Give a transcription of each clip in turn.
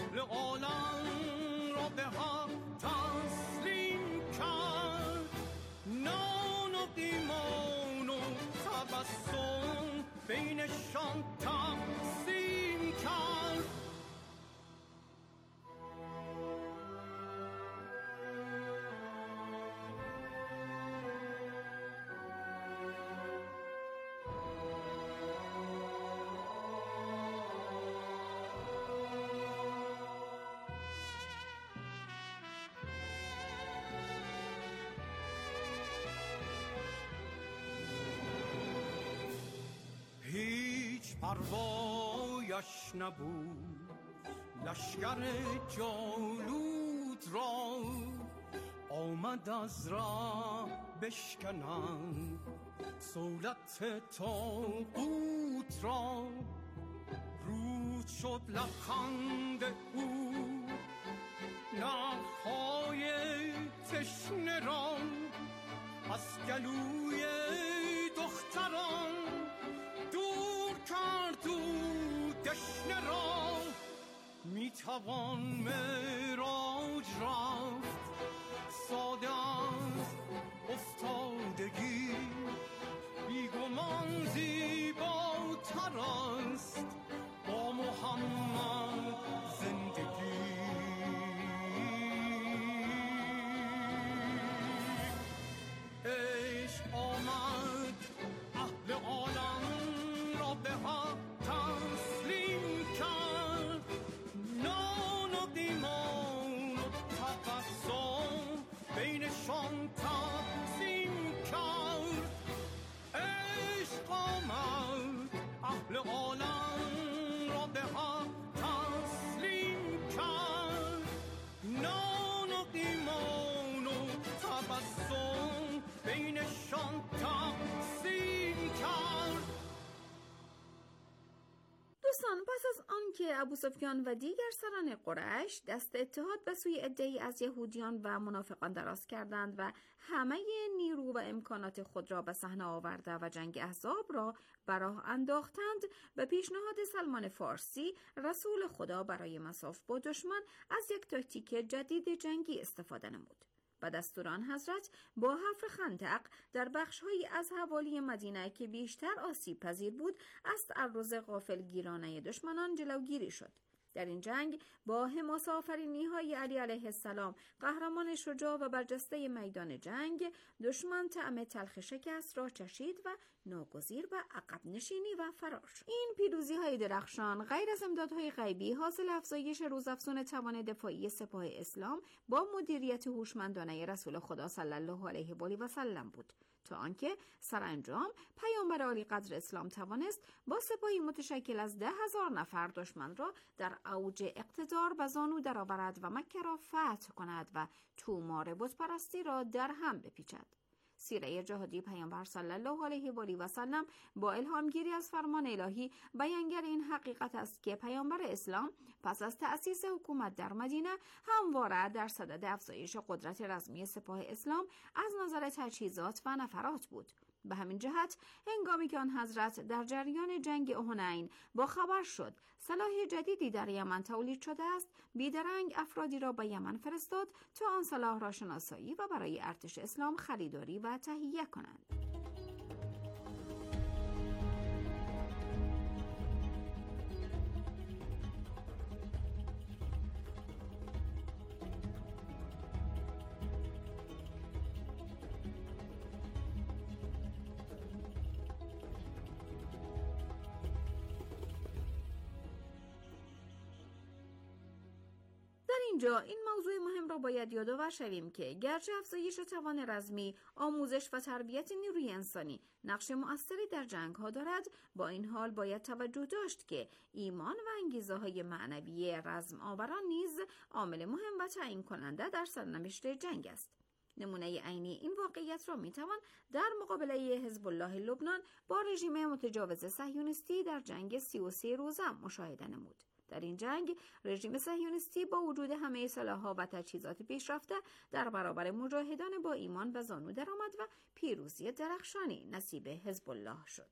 اهل عالم را به حق تسلیم کرد. نان و ایمان و تبسم بینشان تقسیم کرد. هیچ پروایش نبود لشکر جالود را، آمد از راه بشکنند سولت طاغوت را. رود شد لبخند او نخهای تشنه را، از گلوی دختران دور کرد او دشنه را. میتوان معراج رفت ساده از افتادگی، بیگمان زیباتر است با محمد زندگی. عشق آمد اهل عالم را به حق تسلیم کرد. نان و ایمان و تبسم بینشان تقسیم کرد. عشق آمد اهل عالم را به حق تسلیم کرد. نان و ایمان و تبسم بینشان تقسیم کرد. دوستان، پس از آن که ابوسفیان و دیگر سران قریش دست اتحاد به سوی عده‌ای از یهودیان و منافقان دراز کردند و همه نیرو و امکانات خود را به صحنه آورده و جنگ احزاب را به راه انداختند، به پیشنهاد سلمان فارسی رسول خدا برای مساف با دشمن از یک تاکتیک جدید جنگی استفاده نمود. و دستور آن حضرت با حفر خندق در بخش‌هایی از حوالی مدینه که بیشتر آسیب پذیر بود از تعرض غافلگیرانه دشمنان جلوگیری شد. در این جنگ با حماس آفرینی‌های علی علیه السلام، قهرمان شجاع و برجسته میدان جنگ، دشمن طعم تلخ شکست را چشید و ناگزیر به عقب نشینی و فرار شد. این پیروزی‌های درخشان غیر از امدادهای غیبی حاصل افزایش روزافزون توان دفاعی سپاه اسلام با مدیریت هوشمندانه رسول خدا صلی الله علیه و آله و سلم بود، تا آنکه سرانجام پیامبر عالی قدر اسلام توانست با سپاهی متشکل از 10,000 نفر دشمن را در اوج اقتدار به زانو درآورد و مکه را فتح کند و تومار بتپرستی را در هم بپیچد. سیره جهادی پیامبر صلی الله علیه و آله و سلم با الهامگیری از فرمان الهی بیانگر این حقیقت است که پیامبر اسلام پس از تأسیس حکومت در مدینه همواره در صدد افزایش قدرت رزمی سپاه اسلام از نظر تجهیزات و نفرات بود. به همین جهت هنگامی که آن حضرت در جریان جنگ حنین با خبر شد سلاح جدیدی در یمن تولید شده است، بیدرنگ افرادی را به یمن فرستاد تا آن سلاح را شناسایی و برای ارتش اسلام خریداری و تهیه کنند. اینجا این موضوع مهم را باید یادآور شویم که گرچه افزایش توان رزمی، آموزش و تربیت نیروی انسانی نقش مؤثری در جنگ‌ها دارد، با این حال باید توجه داشت که ایمان و انگیزه‌های معنوی رزم آوران نیز عامل مهم و تعیین کننده در سرنوشت جنگ است. نمونه عینی این واقعیت را میتوان در مقابله حزب الله لبنان با رژیم متجاوز صهیونیستی در جنگ 33 روزه مشاهده نمود. در این جنگ رژیم صهیونیستی با وجود همه سلاح‌ها و تجهیزات پیشرفته در برابر مجاهدان با ایمان به زانو درآمد و پیروزی درخشانی نصیب حزب الله شد.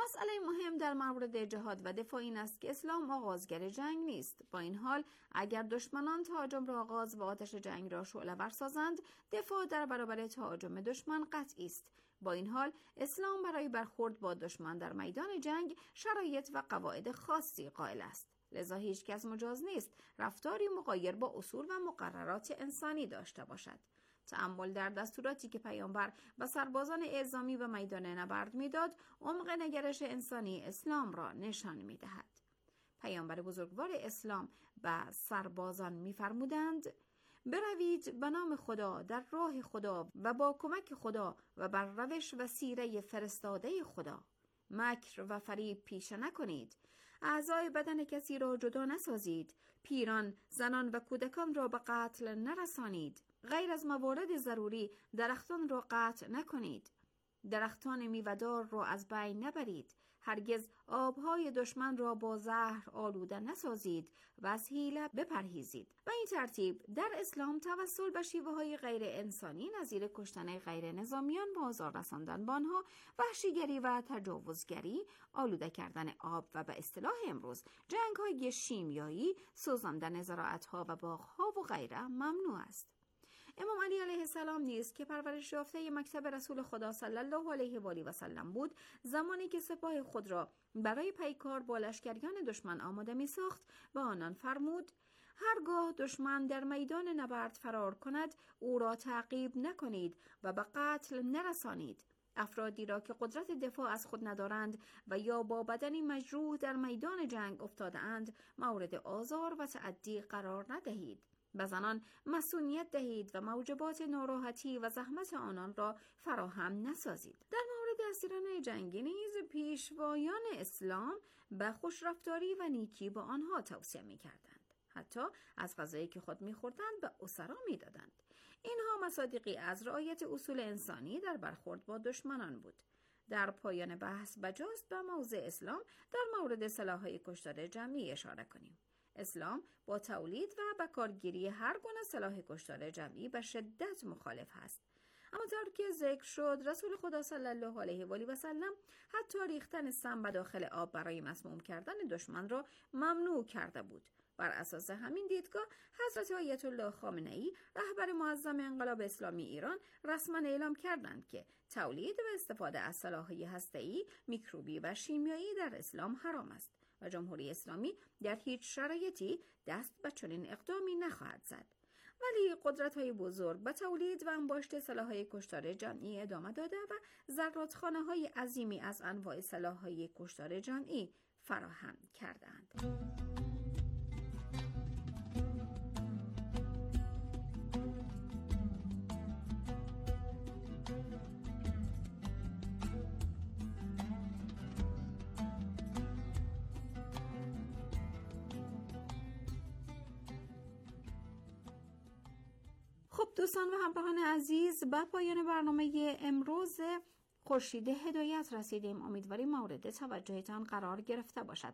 مسئله مهم در مورد جهاد و دفاع این است که اسلام آغازگر جنگ نیست. با این حال اگر دشمنان تهاجم را آغاز و آتش جنگ را شعله‌ور سازند، دفاع در برابر تهاجم دشمن قطعی است. با این حال اسلام برای برخورد با دشمن در میدان جنگ شرایط و قواعد خاصی قائل است. لذا هیچ کس مجاز نیست رفتاری مغایر با اصول و مقررات انسانی داشته باشد. تأمل در دستوراتی که پیامبر و سربازان اعزامی به میدان نبرد میداد، عمق نگرش انسانی اسلام را نشان میدهد. پیامبر بزرگوار اسلام به سربازان می‌فرمودند: بروید به نام خدا در راه خدا و با کمک خدا و بر روش و سیره فرستاده خدا. مکر و فریب پیشه نکنید. اعضای بدن کسی را جدا نسازید. پیران، زنان و کودکان را به قتل نرسانید. غیر از موارد ضروری درختان را قطع نکنید. درختان میوه‌دار را از بین نبرید. هرگز آبهای دشمن را با زهر آلوده نسازید و از حیله بپرهیزید. و این ترتیب در اسلام توسل به شیوه‌های غیر انسانی نظیر کشتن غیر نظامیان و آزار رساندن به آنها، وحشیگری و تجاوزگری، آلوده کردن آب و به اصطلاح امروز جنگ‌های شیمیایی، سوزاندن زراعت‌ها و باغ‌ها و غیره ممنوع است. امام علی علیه السلام نیز که پرورش یافته مکتب رسول خدا صلی الله علیه و آله و سلم بود، زمانی که سپاه خود را برای پیکار با لشکریان دشمن آماده می ساخت و آنان فرمود: هرگاه دشمن در میدان نبرد فرار کند، او را تعقیب نکنید و به قتل نرسانید. افرادی را که قدرت دفاع از خود ندارند و یا با بدنی مجروح در میدان جنگ افتاده اند، مورد آزار و تعدی قرار ندهید. به زنان مسئولیت دهید و موجبات ناراحتی و زحمت آنان را فراهم نسازید. در مورد اسیران جنگی نیز پیشوایان اسلام به خوشرفتاری و نیکی با آنها توصیه می‌کردند. حتی از غذایی که خود می‌خوردند به اسرا می‌دادند. اینها مصادیقی از رعایت اصول انسانی در برخورد با دشمنان بود. در پایان بحث بجاست به موضع اسلام در مورد سلاح‌های کشتار جمعی اشاره کنیم. اسلام با تولید و به کارگیری هر گونه سلاح کشتار جمعی به شدت مخالف است. اما طور که ذکر شد، رسول خدا صلی الله علیه و آله و سلم حتی ریختن سم به داخل آب برای مسموم کردن دشمن را ممنوع کرده بود. بر اساس همین دیدگاه حضرت آیت الله خامنه‌ای رهبر معظم انقلاب اسلامی ایران رسما اعلام کردند که تولید و استفاده از سلاح‌های هسته‌ای، میکروبی و شیمیایی در اسلام حرام است و جمهوری اسلامی در هیچ شرایطی دست به چنین اقدامی نخواهد زد. ولی قدرت‌های بزرگ به تولید و انباشت سلاح‌های کشتار جمعی ادامه داده و زرادخانه‌های عظیمی از انواع سلاح‌های کشتار جمعی فراهم کردند. دوستان و همراهان عزیز، به پایان برنامه امروز خورشید هدایت رسیدیم. امیدواریم مورد توجهتان قرار گرفته باشد.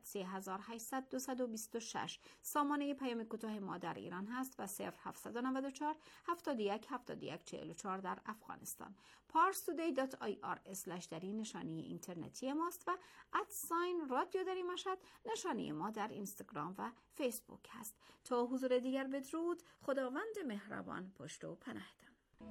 3800 سامانه پیام کوتاه ما در ایران هست و 0794 71 71 44 در افغانستان. parstoday.ir/ دری نشانی اینترنتی ماست و @رادیو دری مشهد نشانی ما در اینستاگرام و فیسبوک هست. تا حضور دیگر بدرود. خداوند مهربان پشت و پناهتان.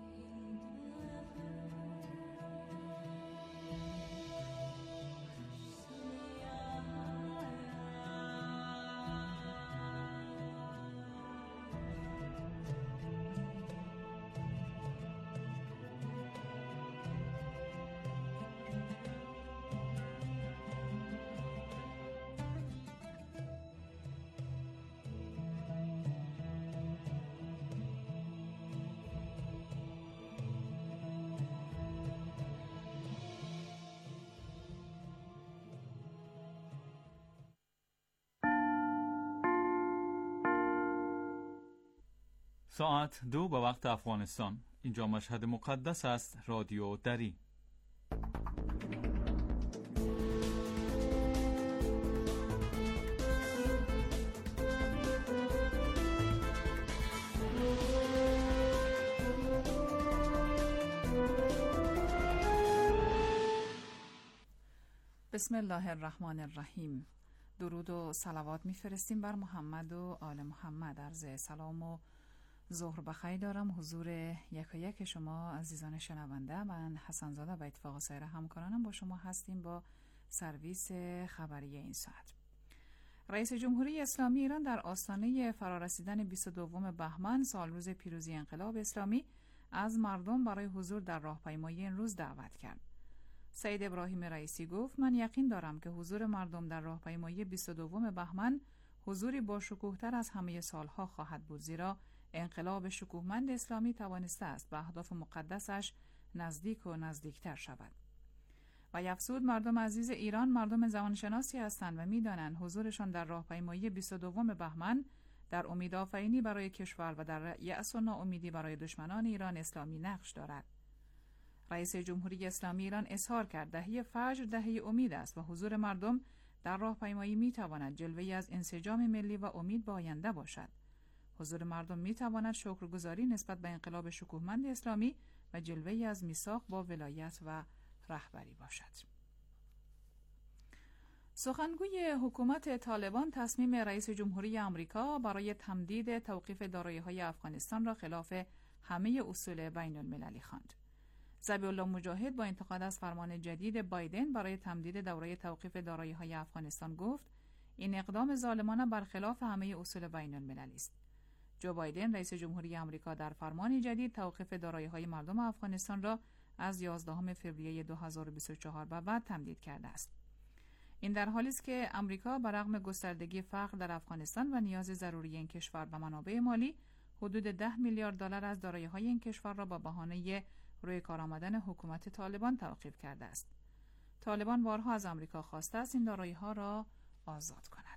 ساعت 2 به وقت افغانستان. اینجا مشهد مقدس است. رادیو دری. بسم الله الرحمن الرحیم. درود و صلوات میفرستیم بر محمد و آل محمد. عرض سلام و ظهر بخیر دارم حضور یک شما عزیزان شنونده. من حسن زاده و اتفاق سایر همکارانم با شما هستیم با سرویس خبری این ساعت. رئیس جمهوری اسلامی ایران در آستانه فرارسیدن 22 بهمن سال روز پیروزی انقلاب اسلامی از مردم برای حضور در راهپیمایی این روز دعوت کرد. سید ابراهیم رئیسی گفت: من یقین دارم که حضور مردم در راهپیمایی 22 بهمن حضوری با شکوه‌تر از همه سالها خواهد بود، زیرا انقلاب شکوهمند اسلامی توانسته است به اهداف مقدسش نزدیک و نزدیکتر شود. و افزود: مردم عزیز ایران مردم زبانشناسی هستند و می‌دانند حضورشان در راهپیمایی 22 بهمن در امیدآفرینی برای کشور و در یأس و ناامیدی برای دشمنان ایران اسلامی نقش دارد. رئیس جمهوری اسلامی ایران اظهار کرد دهه فجر دهه امید است و حضور مردم در راهپیمایی می‌تواند جلوه‌ای از انسجام ملی و امید به آینده باشد. حضور مردم می‌تواند شکرگزاری نسبت به انقلاب شکوهمند اسلامی و جلوه‌ای از میثاق با ولایت و رهبری باشد. سخنگوی حکومت طالبان تصمیم رئیس جمهوری آمریکا برای تمدید توقیف دارایی‌های افغانستان را خلاف همه اصول بین‌المللی خواند. ذبیح الله مجاهد با انتقاد از فرمان جدید بایدن برای تمدید دوره توقیف دارایی‌های افغانستان گفت: این اقدام ظالمانه برخلاف همه اصول بین‌المللی است. جو بایدن رئیس جمهوری آمریکا در فرمان جدید توقیف دارایی‌های مردم افغانستان را از 11 فوریه 2024 به بعد تمدید کرده است. این در حالی است که آمریکا برغم گستردگی فقر در افغانستان و نیاز ضروری این کشور به منابع مالی، حدود 10 میلیارد دلار از دارایی‌های این کشور را با بهانه روی کار آمدن حکومت طالبان توقیف کرده است. طالبان بارها از آمریکا خواسته است این دارایی‌ها را آزاد کند.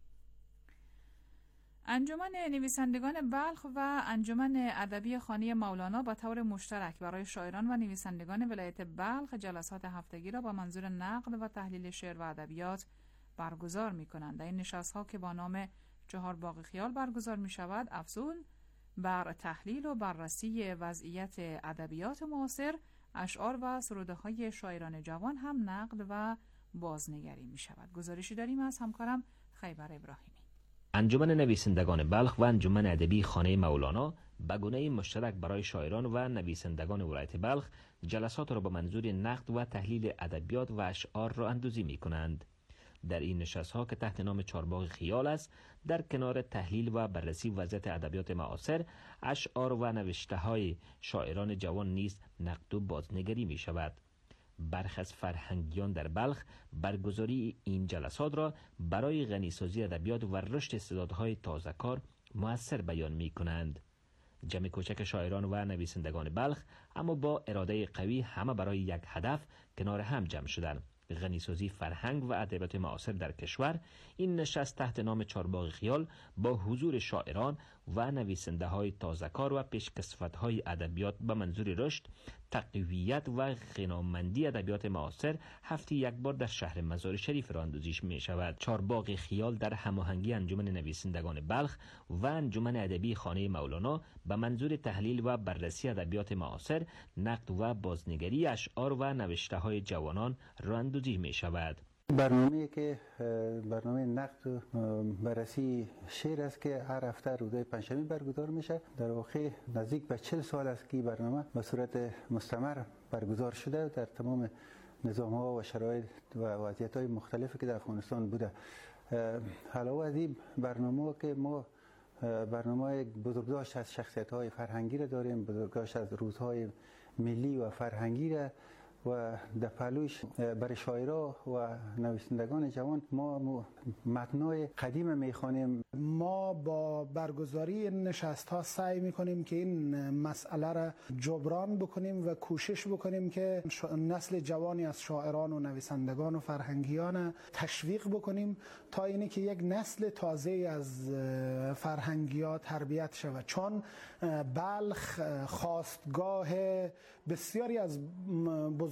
انجمن نویسندگان بلخ و انجمن ادبی خانه مولانا با طور مشترک برای شاعران و نویسندگان ولایت بلخ جلسات هفتگی را با منظور نقد و تحلیل شعر و ادبیات برگزار می‌کنند. این نشست‌ها که با نام 4 باغ خیال برگزار می‌شود، افزون بر تحلیل و بررسی وضعیت ادبیات معاصر، اشعار و سروده‌های شاعران جوان هم نقد و بازنگری می‌شود. گزارشی داریم از همکارم خیبر ابراهیمی. انجمن نویسندگان بلخ و انجمن ادبی خانه مولانا به گونه مشترک برای شاعران و نویسندگان ولایت بلخ جلسات را با منظور نقد و تحلیل ادبیات و اشعار را اندوزی می‌کنند. در این نشست‌ها که تحت نام 4 باغ خیال است، در کنار تحلیل و بررسی وضعیت ادبیات معاصر، اشعار و نوشته‌های شاعران جوان نیز نقد و بازنگری می‌شود. برخی از فرهنگیان در بلخ برگزاری این جلسات را برای غنیسازی ادبیات و رشد استعدادهای تازه‌کار مؤثر بیان می‌کنند. جمع کوچک شاعران و نویسندگان بلخ اما با اراده قوی همه برای یک هدف کنار هم جمع شدند: غنیسازی فرهنگ و ادبیات معاصر در کشور. این نشست تحت نام 4 باغ خیال با حضور شاعران و نویسنده‌های تازه‌کار و پیشکسوت‌های ادبیات به منظور رشد، تقویت و غنامندی ادبیات معاصر هفته یک بار در شهر مزار شریف راه اندازی می‌شود. 4 باغ خیال در هماهنگی انجمن نویسندگان بلخ و انجمن ادبی خانه مولانا به منظور تحلیل و بررسی ادبیات معاصر، نقد و بازنگری اشعار و نوشته‌های جوانان راه اندازی می‌شود. برنامه‌ای که برنامه نقد و بررسی شعر است که هر هفته روزهای پنجشنبه برگزار میشه. در واقع نزدیک به 40 سال است که برنامه به صورت مستمر برگزار شده در تمام نظام‌ها و شرایط و وضعیت‌های مختلفی که در افغانستان بوده. علاوه از این برنامه که ما برنامه بزرگداشت از شخصیت‌های فرهنگی را داریم، بزرگداشت از روزهای ملی و فرهنگی را و در پهلوش برای شاعرها و نویسندگان جوان ما متنای قدیم میخوانیم. ما با برگزاری نشست ها سعی میکنیم که این مسئله را جبران بکنیم و کوشش بکنیم که نسل جوانی از شاعران و نویسندگان و فرهنگیان تشویق بکنیم تا اینی که یک نسل تازه از فرهنگیات تربیت شود، چون بلخ خواستگاه بسیاری از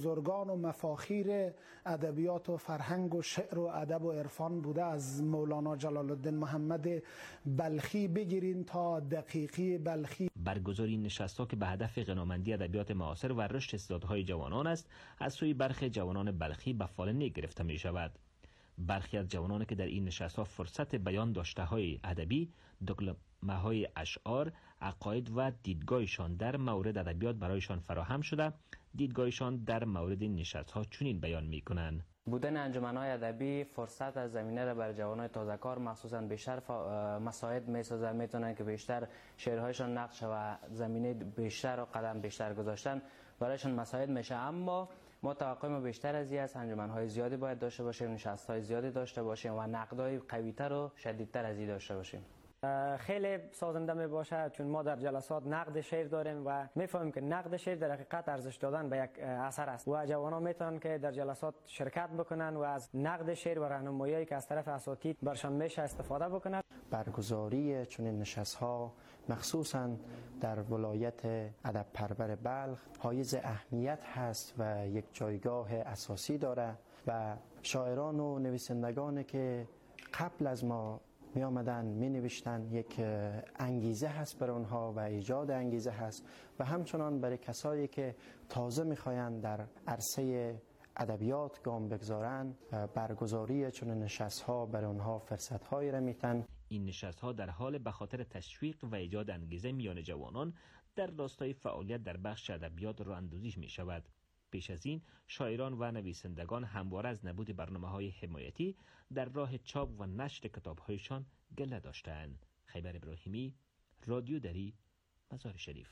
بزرگان و مفاخیر ادبیات و فرهنگ و شعر و ادب و عرفان بوده، از مولانا جلال الدین محمد بلخی بگیرین تا دقیقی بلخی. برگزاری این نشست‌ها که به هدف غنامندی ادبیات معاصر و رشد استعدادهای جوانان است، از سوی برخی جوانان بلخی به فال نیک گرفته می شود. برخی از جوانان که در این نشست‌ها فرصت بیان داشته‌های ادبی، دکلمه‌های اشعار، عقاید و دیدگاهشان در مورد ادبیات برایشان فراهم شده، دیدگاهشان در مورد این نشست‌ها چنین بیان می‌کنند: بودن انجمن‌های ادبی فرصت از زمینه را بر جوانان تازه‌کار مخصوصاً بیشتر مساعد می‌سازه، میتونن که بیشتر شعرهایشان نقد و زمینه بیشتر و قدم بیشتر گذاشتن برایشان مساعد میشه. اما ما توقع ما بیشتر از این است، انجمن‌های زیادی باید داشته باشیم، نشست‌های زیادی داشته باشیم و نقدهای قوی‌تر و شدیدتر از این داشته باشیم. خیلی سازنده می باشه، چون ما در جلسات نقد شعر داریم و میفهمیم که نقد شعر در حقیقت ارزش دادن به یک اثر است و جوانان میتونن که در جلسات شرکت بکنن و از نقد شعر و راهنمایی که از طرف اساتید برشان میشه استفاده بکنن. برگزاری چنین نشست‌ها مخصوصاً در ولایت ادب پرور بلخ حایز اهمیت هست و یک جایگاه اساسی داره و شاعران و نویسندگانی که قبل از ما می آمدن می نوشتن یک انگیزه هست برای اونها و ایجاد انگیزه هست و همچنان برای کسایی که تازه می خواهند در عرصه ادبیات گام بگذارن، برگزاری چنین نشست‌ها برای اونها فرصت‌هایی را میتن. این نشست‌ها در حال به خاطر تشویق و ایجاد انگیزه میان جوانان در راستای فعالیت در بخش ادبیات راه‌اندازی می شود. پیش از این شاعران و نویسندگان همواره از نبود برنامه‌های حمایتی در راه چاپ و نشر کتاب‌هایشان گله داشتند. خیبر ابراهیمی، رادیو دری، مزار شریف.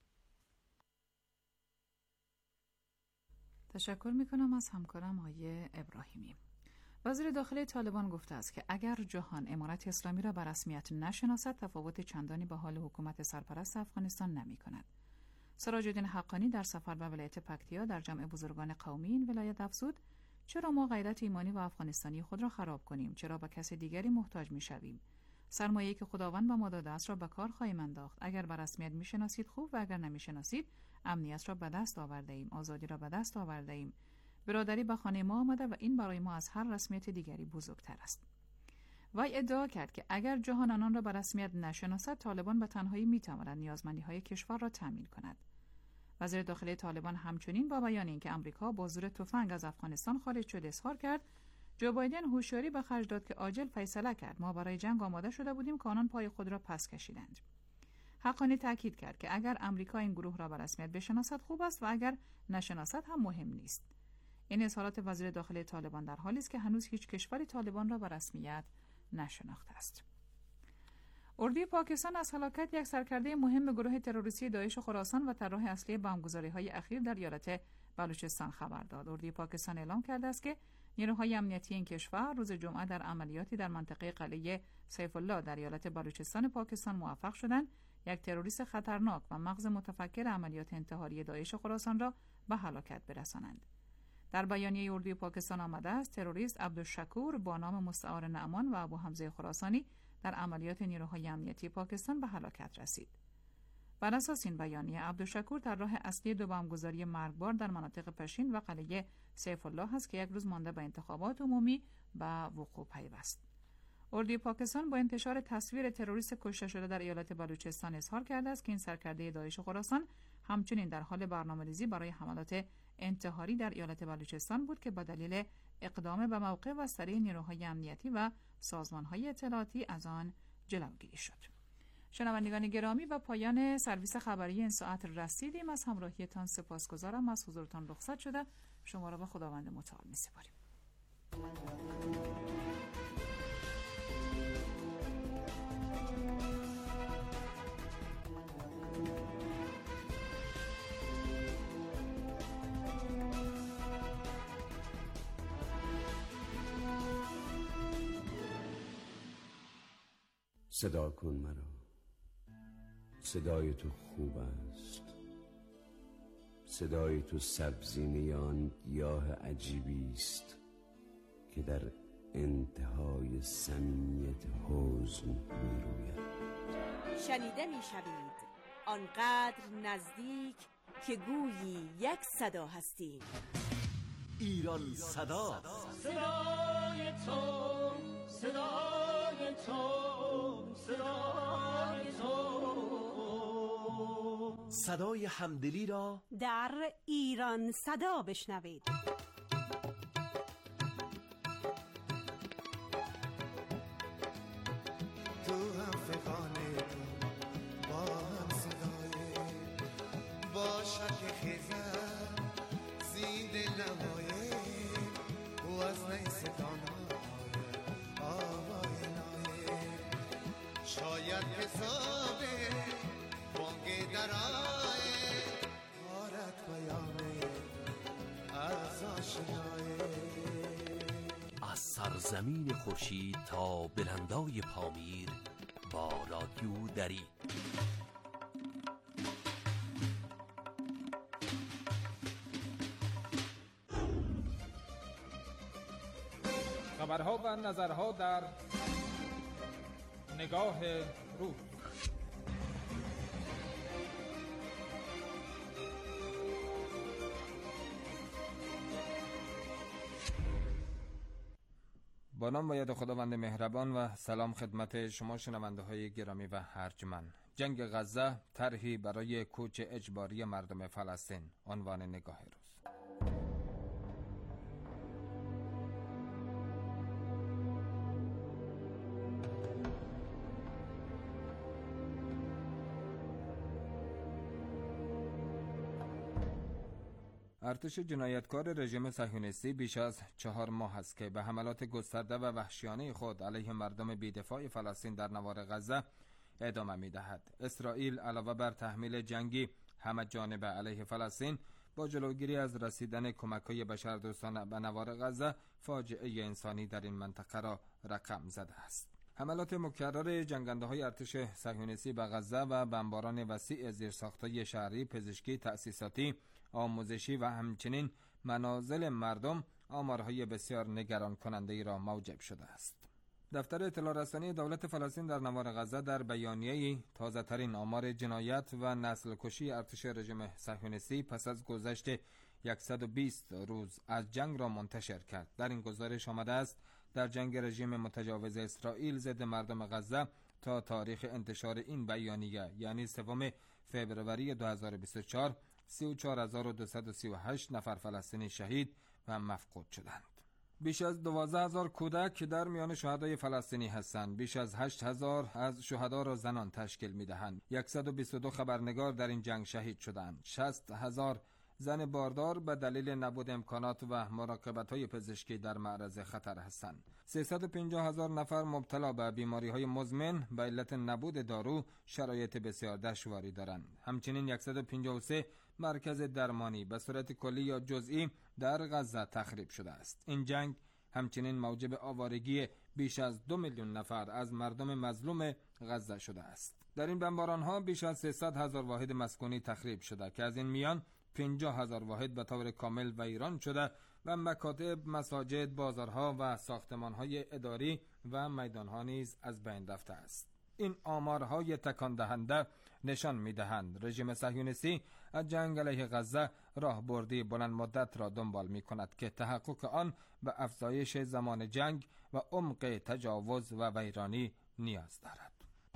تشکر می‌کنم از همکارم آقای ابراهیمی. وزیر داخلی طالبان گفته است که اگر جهان امارت اسلامی را به رسمیت نشناسد، تفاوت چندانی با حال حکومت سرپرست افغانستان نمی‌کند. سراج الدین حقانی در سفر به ولایت پکتیا در جمع بزرگان قومی این ولایت افزود: چرا ما غیرت ایمانی و افغانستانی خود را خراب کنیم؟ چرا به کس دیگری محتاج می‌شویم؟ سرمایه‌ای که خداوند به ما داده است را به کار خواهیم انداخت. اگر به رسمیت می‌شناسید خوب، و اگر نمی‌شناسید، امنیت را به دست آورده‌ایم، آزادی را به دست آورده‌ایم. برادری به خانه ما آمده و این برای ما از هر رسمیت دیگری بزرگتر است. وی ادعا کرد که اگر جهان آنان را به رسمیت نشناسد، طالبان به تنهایی می‌تواند نیازمندی‌های کشور را تامین کند. وزیر داخلی طالبان همچنین با بیان اینکه آمریکا با زور تفنگ از افغانستان خارج شد اظهار کرد: جو بایدن هوشیاری به خرج داد که عاجل فیصله کرد. ما برای جنگ آماده شده بودیم که آنان پای خود را پس کشیدند. حقانی تاکید کرد که اگر آمریکا این گروه را به رسمیت بشناسد خوب است و اگر نشناسد هم مهم نیست. این اظهارات وزیر داخلی طالبان در حالی است که هنوز هیچ کشوری طالبان را به رسمیت نشناخته است. اردوی پاکستان از هلاکت یک سرکرده مهم گروه تروریستی داعش خراسان و طراح اصلی بمبگذاری‌های اخیر در ایالت بلوچستان خبر داد. اردوی پاکستان اعلام کرده است که نیروهای امنیتی این کشور روز جمعه در عملیاتی در منطقه قلعه سیف الله در ایالت بلوچستان پاکستان موفق شدند یک تروریست خطرناک و مغز متفکر عملیات انتحاری داعش خراسان را به هلاکت برسانند. در بیانیه اردوی پاکستان آمده است تروریست عبدالشکور با نام مستعار نعمان و ابو حمزه خراسانی در عملیات نیروهای امنیتی پاکستان به هلاکت رسید. بر اساس این بیانیه عبدالشکور طراح اصلی دو بمبگذاری مرگبار در مناطق پشین و قلعه سیف الله است که یک روز مانده به انتخابات عمومی به وقوع پیوست. اردوی پاکستان با انتشار تصویر تروریست کشته شده در ایالت بلوچستان اظهار کرده است که این سرکرده داعش خراسان همچنین در حال برنامه‌ریزی برای حملات انتحاری در ایالت بلوچستان بود که با دلیل اقدام به موقع و سریع نیروهای امنیتی و سازمان‌های اطلاعاتی از آن جلوگیری شد. شنوندگان گرامی، و پایان سرویس خبری این ساعت رسیدیم. از همراهیتان سپاسگزارم. از حضورتان رخصت شده شما را به خداوند متعال می‌سپاریم. صدا کن مرا، صدای تو خوب است، صدای تو سبزینه آن گیاه عجیبی است که در انتهای صمیمیت حزن می روید. شنیده می شوید آنقدر نزدیک که گویی یک صدا هستیم. ایران صدا. صدای تو، صدای تو، صدای تو. صدای همدلی را در ایران صدا بشنوید. تو هم فقانه با هم صدای باشد که خیزم زیده نمایه و از نیستان آوای نایه شاید حسابه بانگ درائه آرد پیامه از آشنایه از سرزمین خورشید تا بلندای پامیر با رادیو دری. خبرها و نظرها در نگاه روز. با نام و یاد خداوند مهربان و سلام خدمت شما شنونده های گرامی و ارجمند. جنگ غزه طرحی برای کوچ اجباری مردم فلسطین، عنوان نگاه روز. ارتش جنایتکار رژیم صهیونیستی بیش از 4 ماه است که به حملات گسترده و وحشیانه خود علیه مردم بی‌دفاع فلسطین در نوار غزه ادامه می‌دهد. اسرائیل علاوه بر تحمیل جنگی همه جانبه علیه فلسطین، با جلوگیری از رسیدن کمک‌های بشردوستانه به نوار غزه، فاجعه انسانی در این منطقه را رقم زده است. حملات مکرر جنگنده‌های ارتش صهیونیستی به غزه و بمباران وسیع زیرساخت‌های شهری، پزشکی، تأسیساتی، آموزشی و همچنین منازل مردم آمارهای بسیار نگران کننده ای را موجب شده است. دفتر اطلاع رسانی دولت فلسطین در نوار غزه در بیانیه‌ای تازه ترین آمار جنایت و نسل کشی ارتش رژیم صهیونیستی پس از گذشت 120 روز از جنگ را منتشر کرد. در این گزارش آمده است در جنگ رژیم متجاوز اسرائیل ضد مردم غزه تا تاریخ انتشار این بیانیه، یعنی 3 فوریه 2024، 34238 نفر فلسطینی شهید و مفقود شدند. بیش از 12000 کودک که در میان شهدای فلسطینی هستند. بیش از 8000 از شهدا را زنان تشکیل می‌دهند. 122 خبرنگار در این جنگ شهید شدند. 60000 زن باردار به دلیل نبود امکانات و مراقبت‌های پزشکی در معرض خطر هستند. 350,000 نفر مبتلا به بیماری‌های مزمن به علت نبود دارو شرایط بسیار دشواری دارند. همچنین 153 مرکز درمانی به صورت کلی یا جزئی در غزه تخریب شده است. این جنگ همچنین موجب آوارگی بیش از 2 میلیون نفر از مردم مظلوم غزه شده است. در این بمباران‌ها بیش از 300,000 واحد مسکونی تخریب شده که از این میان 50,000 واحد به طور کامل ویران شده و مکاتب، مساجد، بازارها و ساختمان‌های اداری و میدان‌ها نیز از بین رفته است. این آمارهای تکان دهنده نشان می‌دهند رژیم صهیونیستی از جنگ علیه غزه راهبردی بلند مدت را دنبال می‌کند که تحقق آن به افزایش زمان جنگ و عمق تجاوز و ویرانی نیاز دارد.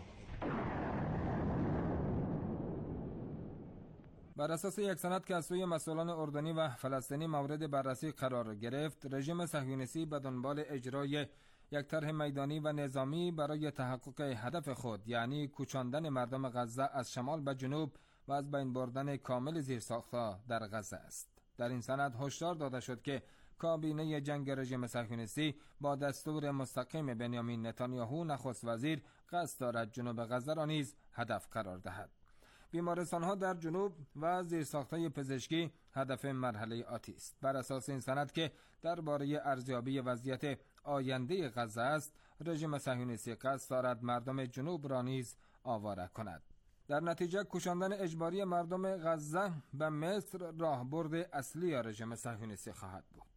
بر اساس یک سند که از سوی مسئولان اردنی و فلسطینی مورد بررسی قرار گرفت، رژیم صهیونیستی به دنبال اجرای یک طرح میدانی و نظامی برای تحقق هدف خود، یعنی کوچاندن مردم غزه از شمال به جنوب و از بین بردن کامل زیرساخت‌ها در غزه است. در این سند هشدار داده شد که کابینه جنگ رژیم صهیونیستی با دستور مستقیم بنیامین نتانیاهو نخست وزیر قصد دارد جنوب غزه را نیز هدف قرار دهد. بیمارستان‌ها در جنوب و زیرساخت‌های پزشکی هدف مرحله آتی است. بر اساس این سند که درباره ارزیابی وضعیت آینده غزه است، رژیم صهیونیستی قصد دارد مردم جنوب را نیز آواره کند. در نتیجه کشاندن اجباری مردم غزه به مصر راهبرد اصلی رژیم صهیونیستی خواهد بود.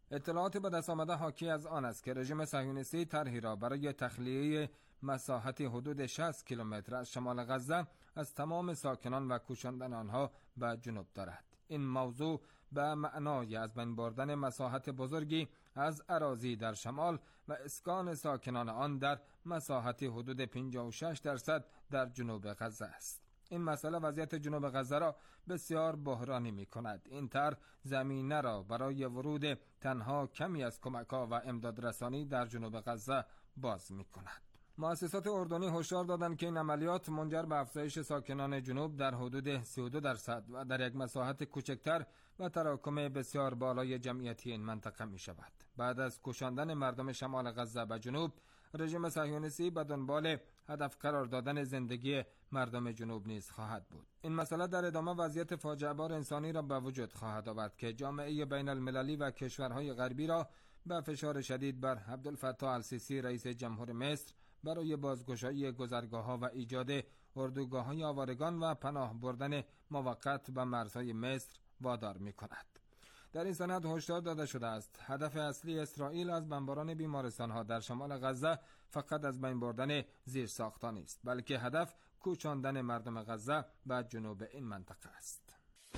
اطلاعات به دست آمده حاکی از آن است که رژیم صهیونیستی طرحی را برای تخلیه مساحت حدود 60 کیلومتر از شمال غزه از تمام ساکنان و کوچاندن آنها به جنوب دارد. این موضوع به معنای از بین بردن مساحت بزرگی از اراضی در شمال و اسکان ساکنان آن در مساحت حدود 56% در جنوب غزه است. این مسئله وضعیت جنوب غزه را بسیار بحرانی می کند. این طرح زمینه را برای ورود تنها کمی از کمک‌ها و امدادرسانی در جنوب غزه باز می کند. مؤسسات اردنی هشدار دادند که این عملیات منجر به افزایش ساکنان جنوب در حدود 32% و در یک مساحت کوچکتر و تراکم بسیار بالای جمعیتی این منطقه می شود. بعد از کشاندن مردم شمال غزه به جنوب، رژیم صهیونیستی به دنبال هدف قرار دادن زندگی مردم جنوب نیز خواهد بود. این مسئله در ادامه وضعیت فاجعه بار انسانی را به وجود خواهد آورد که جامعه بین المللی و کشورهای غربی را به فشار شدید بر عبدالفتاح السیسی رئیس جمهور مصر برای بازگشایی گذرگاه‌ها و ایجاد اردوگاه‌های آوارگان و پناه بردن موقت به مرزهای مصر وادار می‌کند. در این سند هشدار داده شده است هدف اصلی اسرائیل از بمباران بیمارستان‌ها در شمال غزه فقط از بین بردن زیرساختان است، بلکه هدف کوچاندن مردم غزه به جنوب این منطقه است.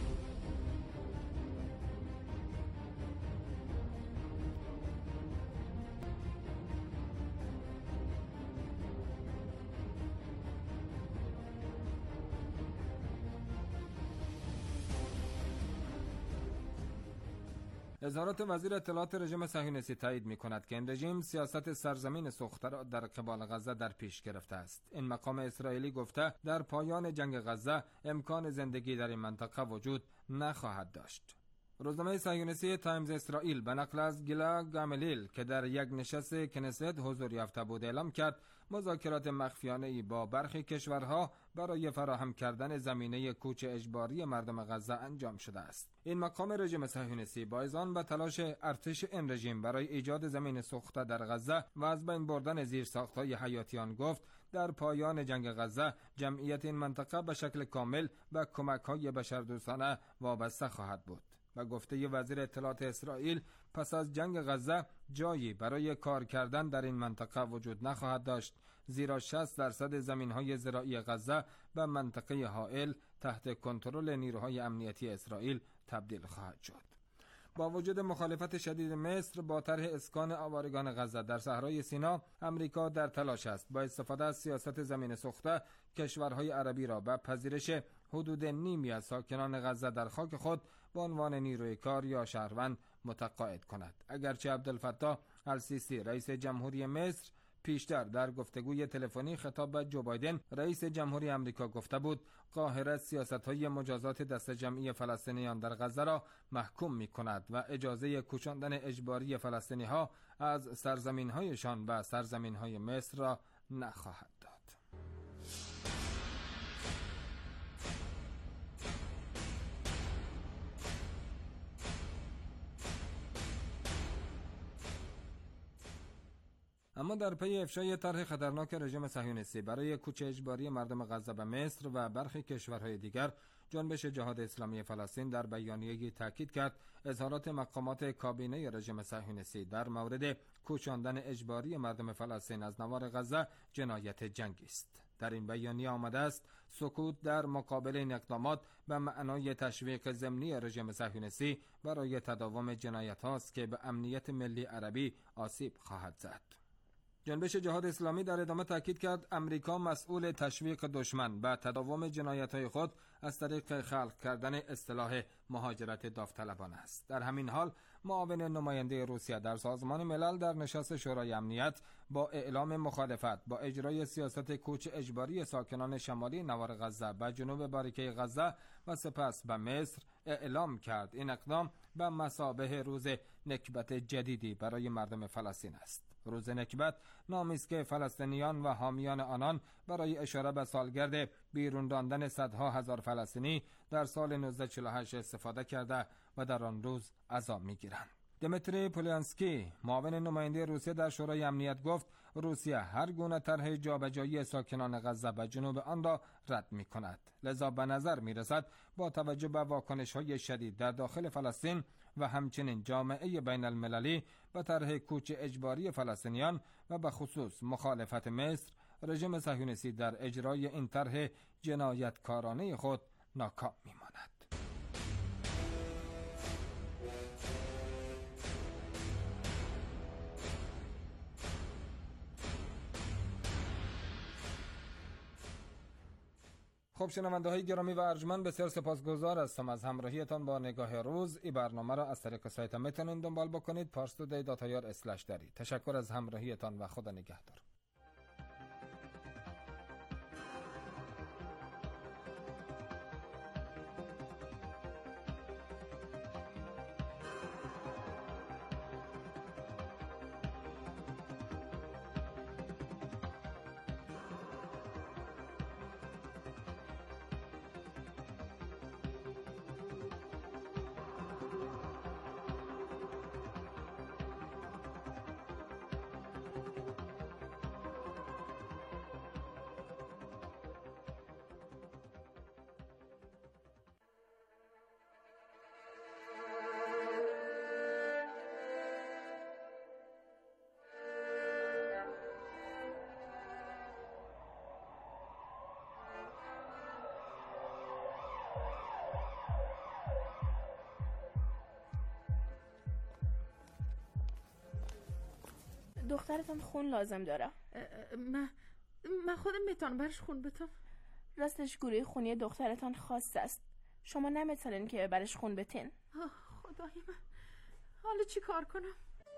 اظهارات وزیر اطلاعات رژیم صهیونیستی تایید می‌کند که این رژیم سیاست سرزمین سوخته را در قبال غزه در پیش گرفته است. این مقام اسرائیلی گفته در پایان جنگ غزه امکان زندگی در این منطقه وجود نخواهد داشت. روزنامه صهیونیستی تایمز اسرائیل به نقل از گیلا گاملیل که در یک نشست کنست حضور یافته بود اعلام کرد مذاکرات مخفیانه‌ای با برخی کشورها برای فراهم کردن زمینه کوچ اجباری مردم غزه انجام شده است. این مقام رژیم صهیونیستی با اذعان به تلاش ارتش این رژیم برای ایجاد زمین سوخته در غزه و از بین بردن زیرساخت‌های حیاتی آن گفت در پایان جنگ غزه جمعیت این منطقه به شکل کامل به کمک‌های بشردوستانه وابسته خواهد بود. و گفته وزیر اطلاعات اسرائیل پس از جنگ غزه جایی برای کار کردن در این منطقه وجود نخواهد داشت، زیرا 60% زمین‌های زراعی غزه به منطقه حائل تحت کنترل نیروهای امنیتی اسرائیل تبدیل خواهد شد. با وجود مخالفت شدید مصر با طرح اسکان آوارگان غزه در صحرای سینا، امریکا در تلاش است با استفاده از سیاست زمین سوخته کشورهای عربی را به پذیرش حدود نیمی از ساکنان غزه در خاک خود به عنوان نیروی کار یا شهروند متقاعد کند. اگرچه عبدالفتاح السیسی رئیس جمهوری مصر پیشتر در گفتگوی تلفنی خطاب به جو بایدن رئیس جمهوری آمریکا گفته بود قاهره سیاست‌های مجازات دست جمعی فلسطینیان در غزه را محکوم می‌کند و اجازه کوچاندن اجباری فلسطینی‌ها از سرزمین‌هایشان به سرزمین‌های مصر را نخواهد داد. اما در پی افشای طرح خطرناک رژیم صهیونیستی برای کوچ اجباری مردم غزه به مصر و برخی کشورهای دیگر، جنبش جهاد اسلامی فلسطین در بیانیه‌ای تاکید کرد اظهارات مقامات کابینه رژیم صهیونیستی در مورد کوچاندن اجباری مردم فلسطین از نوار غزه جنایت جنگی است. در این بیانیه آمده است سکوت در مقابل این اقدامات به معنای تشویق ضمنی رژیم صهیونیستی برای تداوم جنایت‌هاست که به امنیت ملی عربی آسیب خواهد زد. جنبش جهاد اسلامی در ادامه تاکید کرد امریکا مسئول تشویق دشمن به تداوم جنایت‌های خود از طریق خلق کردن اصطلاح مهاجرت داوطلبانه است. در همین حال معاون نماینده روسیه در سازمان ملل در نشست شورای امنیت با اعلام مخالفت با اجرای سیاست کوچ اجباری ساکنان شمالی نوار غزه به جنوب باریکه غزه و سپس به مصر اعلام کرد این اقدام به مثابه روز نکبت جدیدی برای مردم فلسطین است. روز نکبت نامی است که فلسطینیان و حامیان آنان برای اشاره به سالگرد بیرون راندن صدها هزار فلسطینی در سال 1948 استفاده کرده و در آن روز عزا می‌گیرند. دمیتری پولانسکی معاون نماینده روسیه در شورای امنیت گفت روسیه هر گونه طرح جابجایی ساکنان غزه به جنوب آن را رد می‌کند. لذا به نظر می‌رسد با توجه به واکنش‌های شدید در داخل فلسطین و همچنین جامعه بین المللی به طرح کوچ اجباری فلسطینیان و به خصوص مخالفت مصر، رژیم صهیونیستی در اجرای این طرح جنایتکارانه خود ناکام می‌ماند. خب شنونده های گرامی و ارجمند، بسیار سپاسگزار هستم از همراهیتان با نگاه روز. این برنامه را از طریق سایت میتونید دنبال بکنید parstoday.ir/dari. تشکر از همراهیتان و خدا نگهدار. دخترتان خون لازم داره. من خودم میتونم برش خون بتم. راستش گروه خونی دخترتان خاص است. شما نمیتونین که برش خون بتین. خدای من، حالا چی کار کنم؟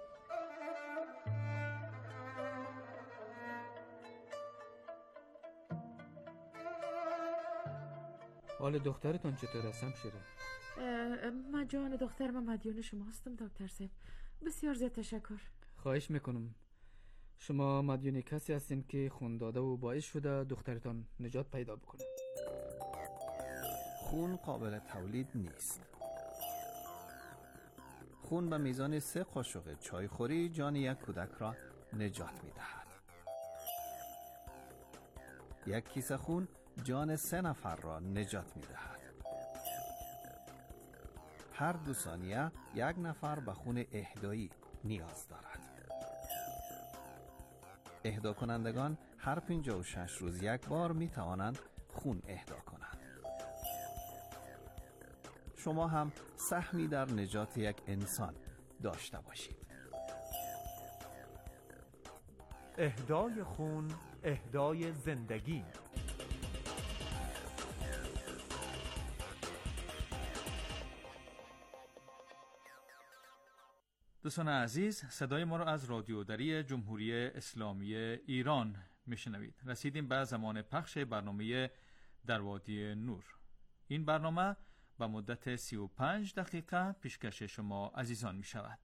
حال دخترتان چطور است همشیره؟ من جان دخترم مدیون شما هستم دکتر صاحب. بسیار زیاد تشکر. خواهش میکنم. شما مدیون کسی هستین که خون داده و باعث شده دخترتان نجات پیدا بکنه. خون قابل تولید نیست. خون به میزان 3 قاشق چایخوری جان یک کودک را نجات میدهد. یک کیسه خون جان 3 نفر را نجات میدهد. هر 2 ثانیه 1 نفر به خون اهدایی نیاز دارد. اهدا کنندگان هر 56 روز یک بار می توانند خون اهدا کنند. شما هم سهمی در نجات یک انسان داشته باشید. اهدای خون، اهدای زندگی. دوستان عزیز، صدای ما را از رادیو دری جمهوری اسلامی ایران میشنوید. رسیدیم به زمان پخش برنامه در وادی نور. این برنامه به مدت 35 دقیقه پیشکش شما عزیزان می شود.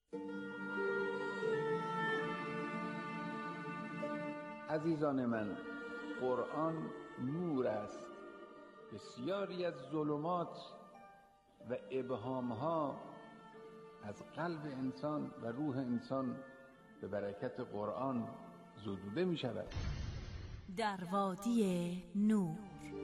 عزیزان من، قرآن نور است. بسیاری از ظلمات و ابهامها از قلب انسان و روح انسان به برکت قرآن زدوده می شود. در وادی نور.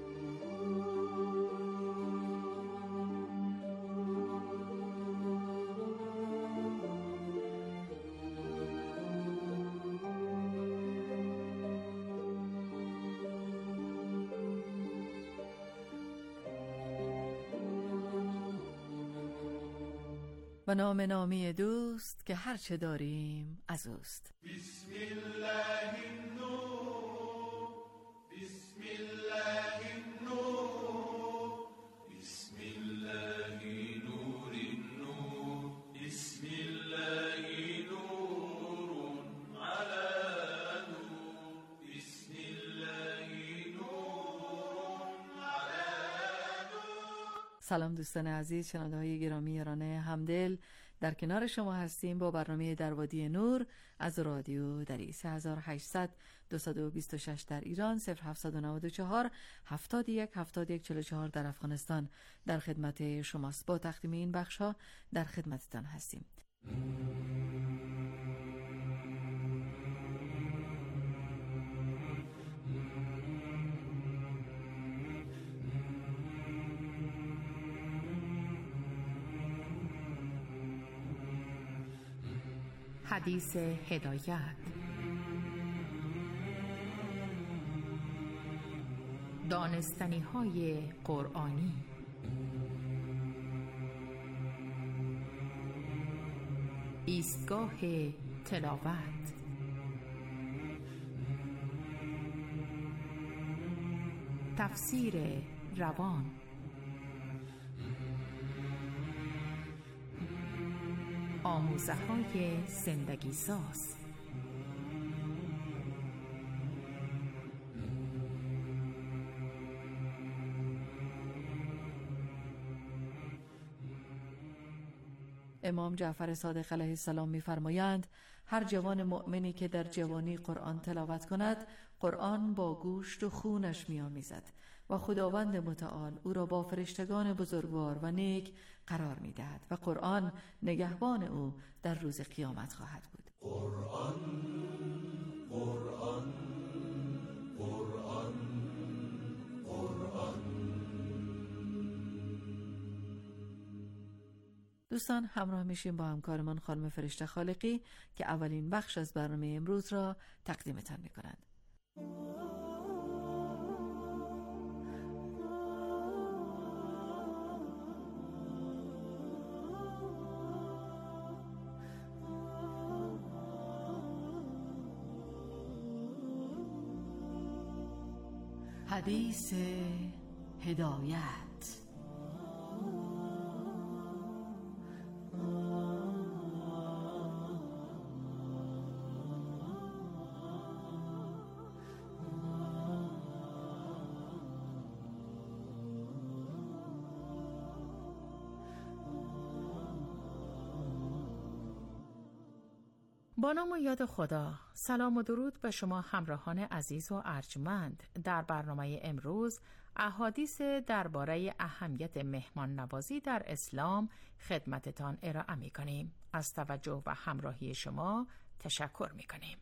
به نام نامی دوست که هر چه داریم از اوست. بسم الله النور، بسم الله النور، بسم الله نور النور، بسم الله نور على نور، بسم الله نور على نور. سلام دوستان عزیز، شنونده‌های گرامی یاران همدل، در کنار شما هستیم با برنامه در وادی نور از رادیو دری. 3800 226 در ایران، 0794 71 71 44 در افغانستان در خدمت شماست. با تقدیم این بخش‌ها در خدمتتان هستیم. حدیث هدایت. دانستنی‌های قرآنی. ایستگاه تلاوت. تفسیر روان. آموزه‌های زندگی ساز. امام جعفر صادق علیه السلام می‌فرمایند هر جوان مؤمنی که در جوانی قرآن تلاوت کند، قرآن با گوشت و خونش می‌آمیزد و خداوند متعال او را با فرشتگان بزرگوار و نیک قرار می‌دهد و قرآن نگهبان او در روز قیامت خواهد بود. قرآن قرآن قرآن قرآن. دوستان، همراه میشیم با همکارمان خانم فرشته خالقی که اولین بخش از برنامه امروز را تقدیمتان می‌کنند. حدیث هدایت. با نام و یاد خدا. سلام و درود به شما همراهان عزیز و ارجمند. در برنامه امروز احادیث درباره اهمیت مهمان نوازی در اسلام خدمتتان ارائه می کنیم. از توجه و همراهی شما تشکر می کنیم.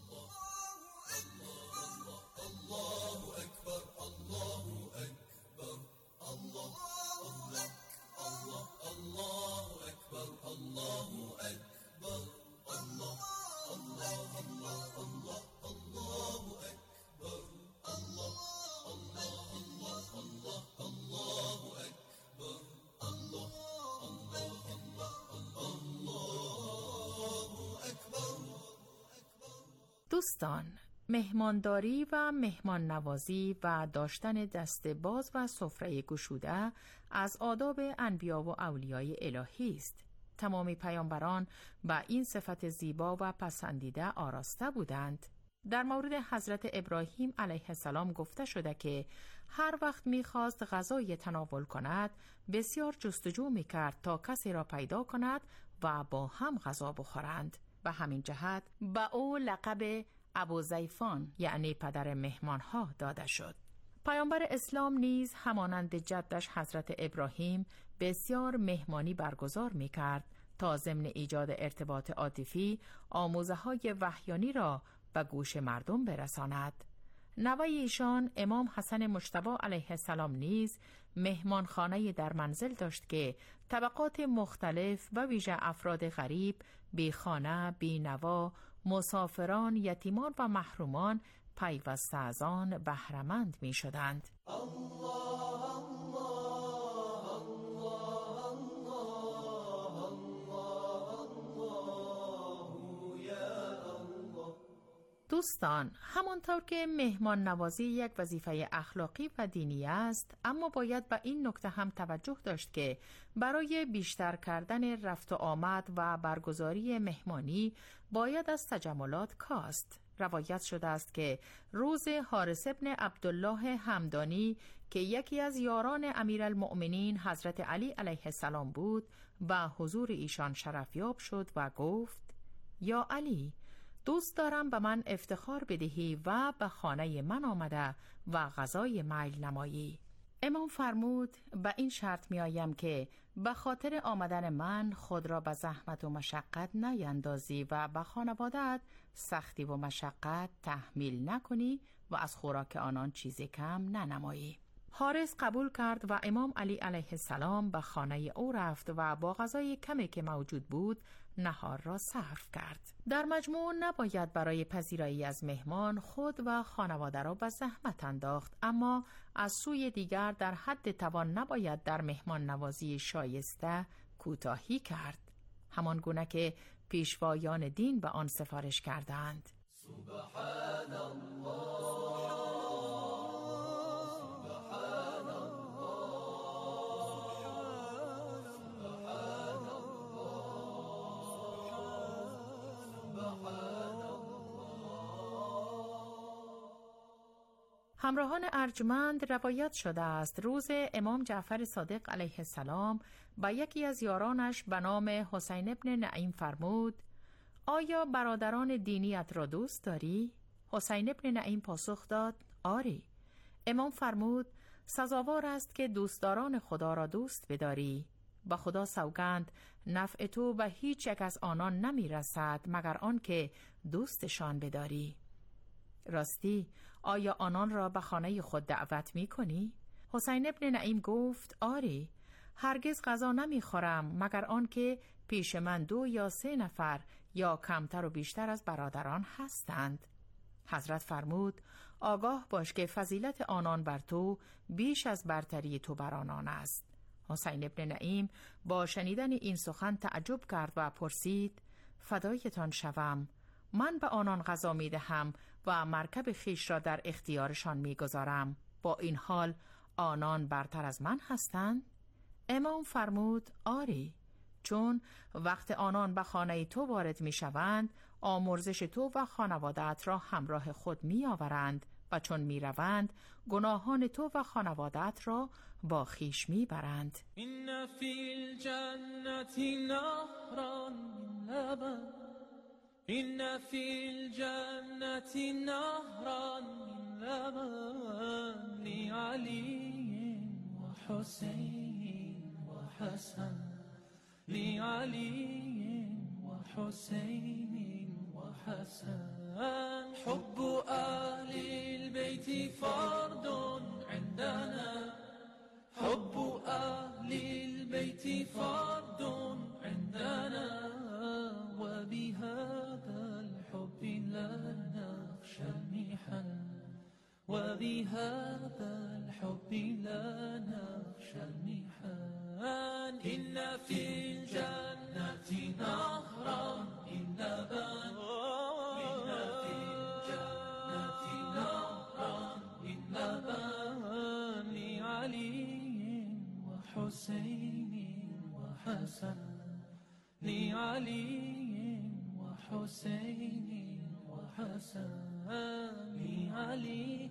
دوستان، مهمانداری و مهمان نوازی و داشتن دست باز و سفره گشوده از آداب انبیا و اولیای الهی است. تمامی پیامبران با این صفت زیبا و پسندیده آراسته بودند. در مورد حضرت ابراهیم علیه السلام گفته شده که هر وقت می‌خواست غذای تناول کند بسیار جستجو می‌کرد تا کسی را پیدا کند و با هم غذا بخورند. به همین جهت به او لقب ابوزیفان یعنی پدر مهمان‌ها داده شد. پیامبر اسلام نیز همانند جدش حضرت ابراهیم بسیار مهمانی برگزار می‌کرد تا ضمن ایجاد ارتباط عاطفی آموزه‌های وحیانی را به گوش مردم برساند. نوای ایشان امام حسن مجتبی علیه السلام نیز مهمانخانه در منزل داشت که طبقات مختلف و ویژه افراد غریب، بی خانه، بی نوا، مسافران، یتیمان و محرومان پیوسته از آن بهره‌مند می شدند. دوستان، همانطور که مهمان نوازی یک وظیفه اخلاقی و دینی است، اما باید به این نکته هم توجه داشت که برای بیشتر کردن رفت و آمد و برگزاری مهمانی باید از تجملات کاست. روایت شده است که روز حارث ابن عبدالله همدانی که یکی از یاران امیرالمؤمنین حضرت علی علیه السلام بود، به حضور ایشان شرفیاب شد و گفت: یا علی، دوست دارم به من افتخار بدهی و به خانه من آمده و غذای میل نمایی. امام فرمود: به این شرط می آیم که به خاطر آمدن من خود را به زحمت و مشقت نیندازی و به خانواده‌ات سختی و مشقت تحمیل نکنی و از خوراک آنان چیزی کم ننمایی. حارث قبول کرد و امام علی علیه السلام به خانه او رفت و با غذای کمی که موجود بود نهار را صرف کرد. در مجموع نباید برای پذیرایی از مهمان خود و خانواده را به زحمت انداخت، اما از سوی دیگر در حد توان نباید در مهمان نوازی شایسته کوتاهی کرد، همان گونه که پیشوایان دین به آن سفارش کردند. سبحان الله همراهان ارجمند، روایت شده است روز امام جعفر صادق علیه السلام با یکی از یارانش به نام حسین ابن نعیم فرمود: آیا برادران دینیت را دوست داری؟ حسین ابن نعیم پاسخ داد: آری. امام فرمود: سزاوار است که دوستداران خدا را دوست بداری. با خدا سوگند نفع تو به هیچ یک از آنان نمی رسد مگر آن که دوستشان بداری. راستی آیا آنان را به خانه خود دعوت می کنی؟ حسین ابن نعیم گفت: آری، هرگز غذا نمی خورم مگر آن که پیش من 2 یا 3 نفر یا کمتر و بیشتر از برادران هستند. حضرت فرمود: آگاه باش که فضیلت آنان بر تو بیش از برتری تو بر آنان است. حسین ابن نعیم با شنیدن این سخن تعجب کرد و پرسید: فدایتان شوم، من به آنان غذا می دهم و مرکب خیش را در اختیارشان می گذارم، با این حال آنان برتر از من هستند؟ امام فرمود: آری، چون وقت آنان به خانه تو وارد می شوند آمرزش تو و خانواده‌ات را همراه خود می آورند و چون می روند گناهان تو و خانواده‌ات را با خیش می برند. این فی الجنت نهرا من لبن، این فی الجنت نهرا من لبن، لعلی و حسین و حسن، لعلی و حسین و حسن، حب اهل البيت فرد عندنا، حب اهل البيت فرد عندنا، وبهذا الحب لا نخشى المحن، وبهذا الحب لا نخشى المحن، إن في الجنة نهرا من لبن، إن في الجنة نهرا من لبن، لعلي وحسين وحسن، لعلي وحسين وحسن، لعلي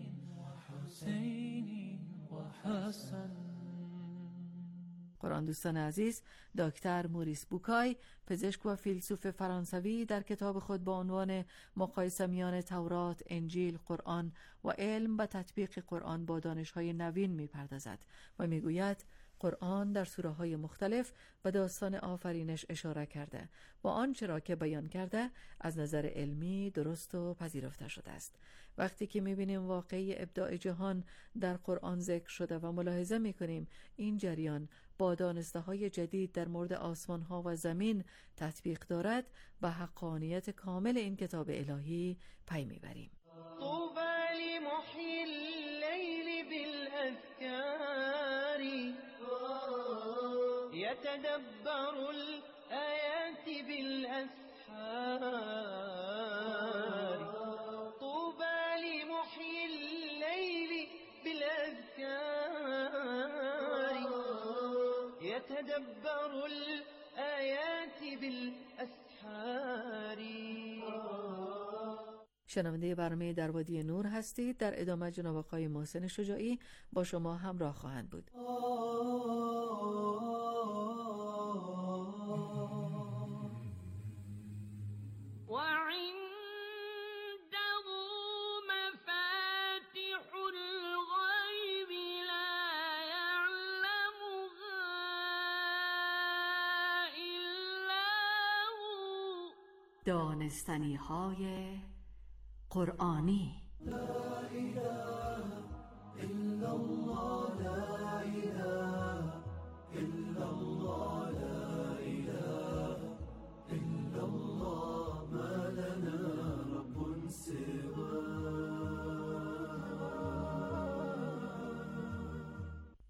وحسين وحسن. قرآن دوستان عزیز، دکتر موریس بوکای، پزشک و فیلسوف فرانسوی، در کتاب خود با عنوان مقایسه میان تورات، انجیل، قرآن و علم و تطبیق قرآن با دانش‌های نوین می‌پردازد و می‌گوید قرآن در سوره‌های مختلف به داستان آفرینش اشاره کرده و آنچه را که بیان کرده از نظر علمی درست و پذیرفته شده است. وقتی که می‌بینیم واقعی ابداع جهان در قرآن ذکر شده و ملاحظه می‌کنیم این جریان با دانسته‌های جدید در مورد آسمان‌ها و زمین تطبیق دارد، به حقانیت کامل این کتاب الهی پی می‌بریم. طوبى لمحيي الليل بالأذكار، يتدبر الآيات بالأسحار، طوبى لمحيي الليل بالأذكار، يتدبر الآيات بالأسحار. شنونده برنامه در وادی نور هستید. در ادامه جناب آقای محسن شجاعی با شما همراه خواهند بود. دانستنی های قرآنی. لا اله الا الله، لا اله الا الله، لا اله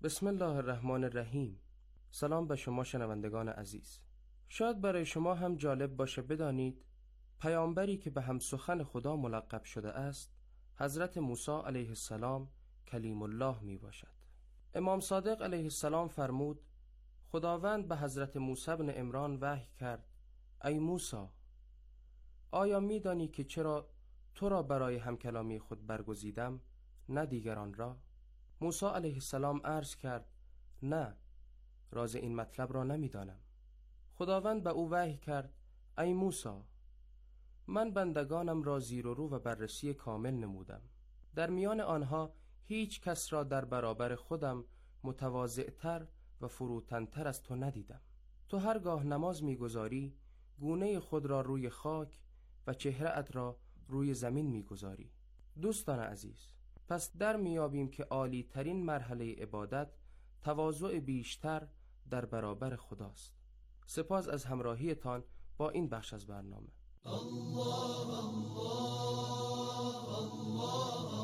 بسم الله الرحمن الرحیم. سلام به شما شنوندگان عزیز. شاید برای شما هم جالب باشه بدانید پیامبری که به هم سخن خدا ملقب شده است حضرت موسی علیه السلام کلیم الله می باشد. امام صادق علیه السلام فرمود خداوند به حضرت موسی بن عمران وحی کرد ای موسی، آیا می دانی که چرا تو را برای همکلامی خود برگزیدم نه دیگران را؟ موسی علیه السلام عرض کرد نه، راز این مطلب را نمی دانم. خداوند به او وحی کرد ای موسی، من بندگانم را زیر و رو و بررسی کامل نمودم. در میان آنها هیچ کس را در برابر خودم متواضع‌تر و فروتن‌تر از تو ندیدم. تو هرگاه نماز می‌گذاری گونه خود را روی خاک و چهره‌ات را روی زمین می‌گذاری. دوستان عزیز، پس در میابیم که عالی ترین مرحله عبادت تواضع بیشتر در برابر خداست. سپاس از همراهیتان با این بخش از برنامه. الله الله الله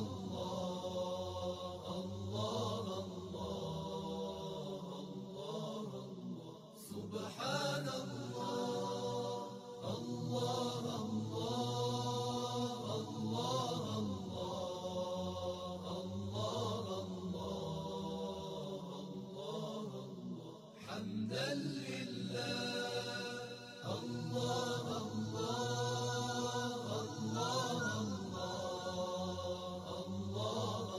الله الله سبحان الله الله حمدا لله الله الله الله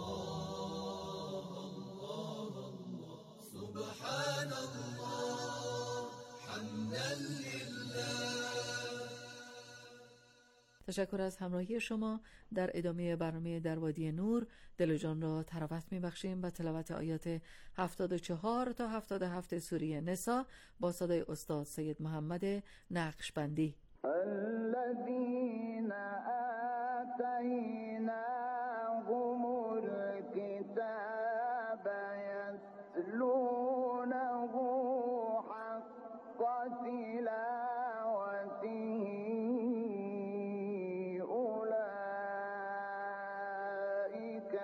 الله سبحان الله حمدا لله. تشکر از همراهی شما. در ادامه برنامه در وادی نور دل و جان را تراوت می‌بخشیم با تلاوت آیات 74 تا 77 سوره نساء با صدای استاد سید محمد نقشبندی. الذين آتيناهم الكتاب يتلونه حق تلاوته أولئك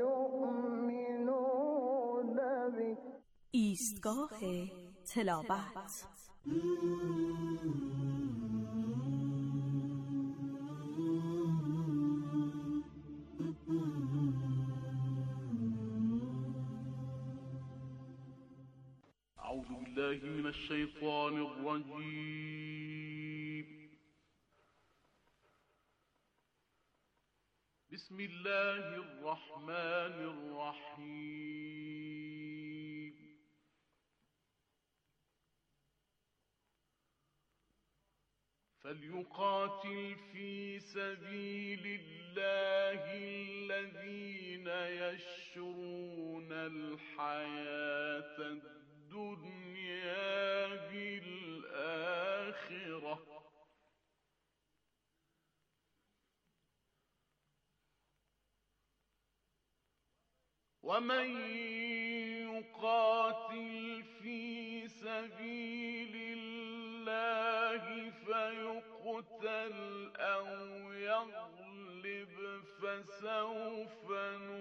يؤمنون به. ایستگاه تلاوت. أعوذ بالله من الشيطان الرجيم. بسم الله الرحمن الرحيم. فليقاتل في سبيل الله الذين يشرون الحياة الدنيا بالآخرة ومن يقاتل في سبيل الله فيقتل أو يغلب فسوف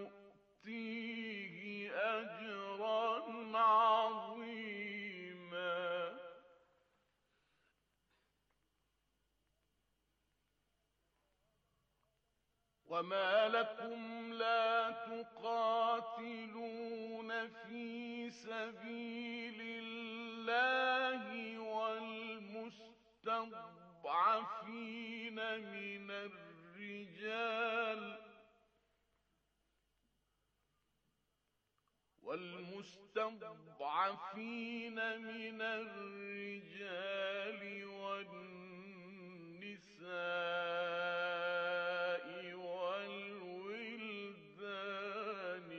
نؤتيه أجرا عظيما. وما لكم لا تقاتلون في سبيل الله والمستضعفين من الرجال والنساء والولدان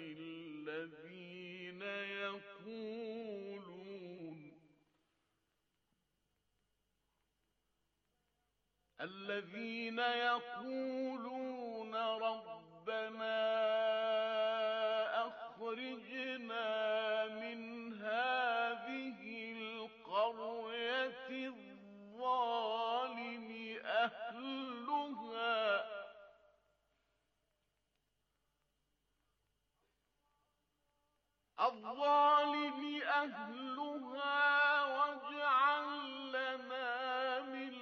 الذين يقولون ربنا أخرجنا من هذه القرية الظالم أهلها الظالم أهلها واجعل لنا من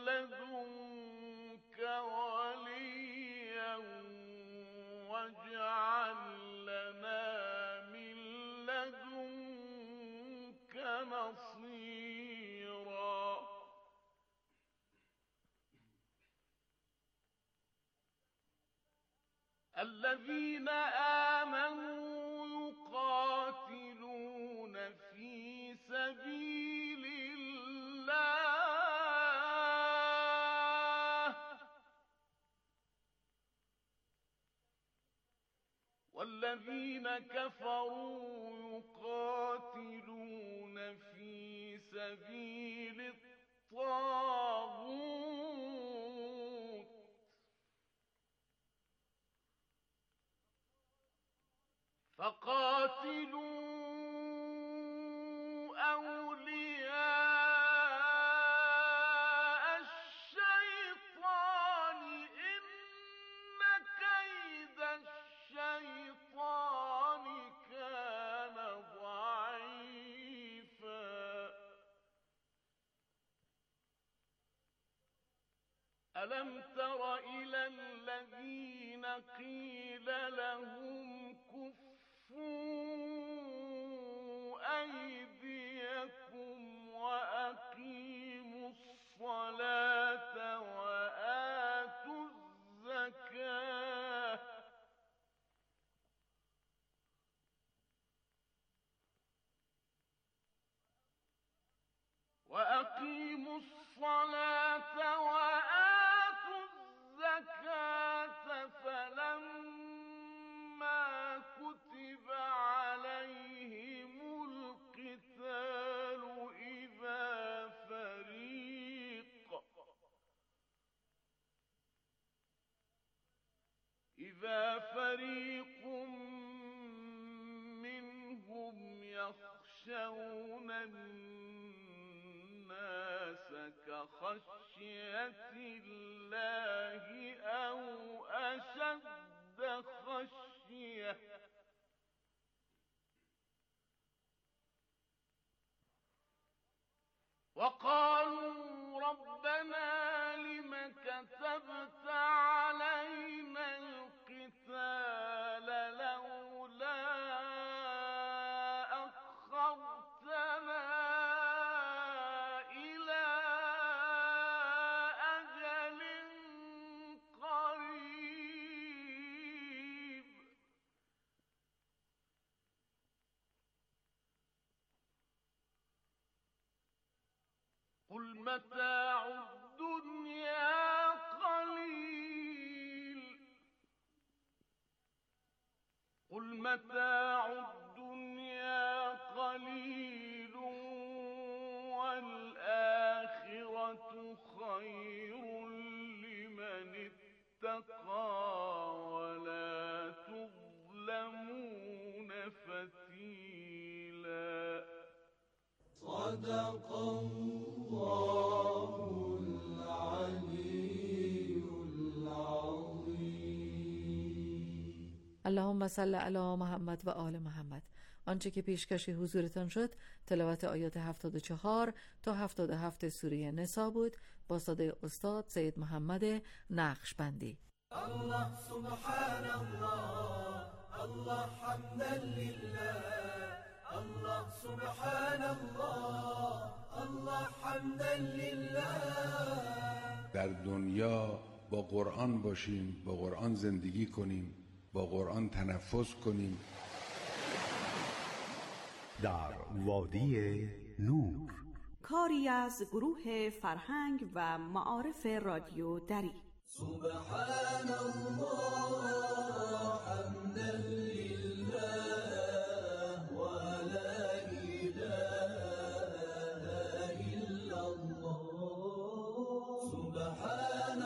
لدنك وليا واجعل لنا من لدنك نصيرا الذين آمنوا يقاتلون في سبيل الله والذين كفروا يقاتلون في سبيل الطاغوت فقاتلوا أولياء الشيطان إن كيد الشيطان كان ضعيفا ألم تر إلى الذين قيل لهم كفوا أيديكم وأقيموا الصلاة وآتوا الزكاة فلما كتب عليهم القتال إذا فريق منهم يخشون الناس كخشية الله أو أشد خشية وقالوا ربنا لم كتبت علينا القتال لولا أخرتنا إلى أجل قريب قل متاع الدنيا قليل والآخرة خير لمن اتقى ولا تظلمون فتيلا صدق الله العلي العظيم. اللهم صل علی محمد و آل محمد. آنچه که پیشکش حضورتان شد تلاوت آیات 74 تا 77 سوره نساء بود با صدای استاد سید محمد نقشبندی. الله سبحان الله الله حمدا لله الله سبحان الله الله حمدا لله. در دنیا با قرآن باشیم، با قرآن زندگی کنیم، با قرآن تنفس کنیم. در وادی نور، کاری از گروه فرهنگ و معارف رادیو دری. سبحان الله حمدا لله و لا اله الا الله. سبحان